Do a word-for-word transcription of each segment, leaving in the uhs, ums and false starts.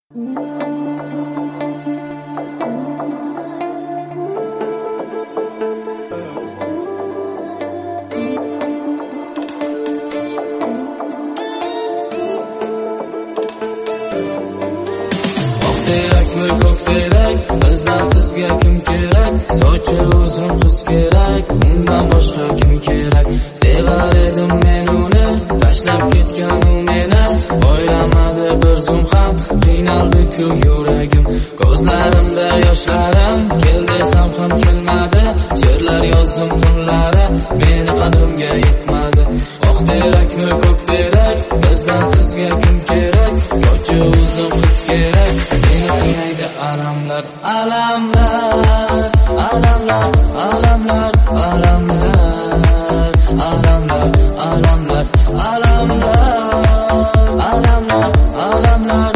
Kerakmi ko'k terak, bizdan sizga kim kerak? Sochi uzun qiz kerak, undan boshqa kim kerak? Sevar edim men uni, tashlab ketgan u meni. O'ylamadi bir zum ham, qiynaldi-ku yuragim. Ko'zlarimda yoshlarim, kel desam ham kelmadi. She'rlar yozdim tunlari, meni qadrimga yetmadi. Oq terakmi ko'k terak, bizdan sizga kim kerak? Sochi uzun qiz kerak. Alamlar, alamlar, alamlar, alamlar, alamlar, alamlar, alamlar, alamlar, alamlar, alamlar,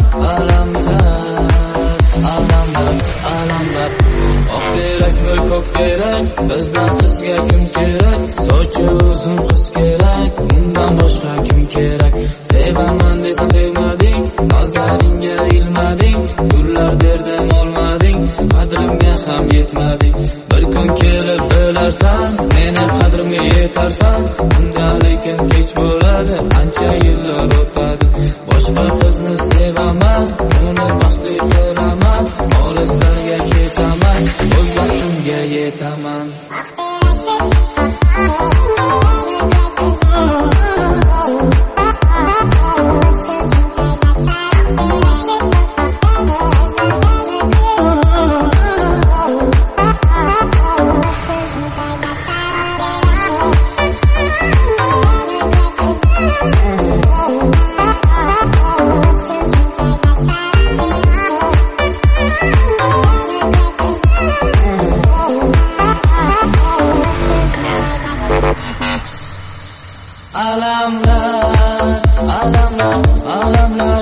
alamlar, alamlar. Oq terakmi ko'k terak, bizdan sizga kim kerak? Sochi uzun qiz kerak, undan boshqa kim kerak? Sevaman desam sevmading, nazaringga ilmading. Gullar berdim olmading, qadrimga ham yetmading. Bir kun kelib bo'larsan, meni qadrimga yetarsan. Unda lekin kech bo'ladi, ancha yillar o'tadi. Boshqa qizni sevaman, uni baxtli qilaman. Olislarga ketaman, o'z baxtimga yetaman. Alamlar, alamlar, alamlar.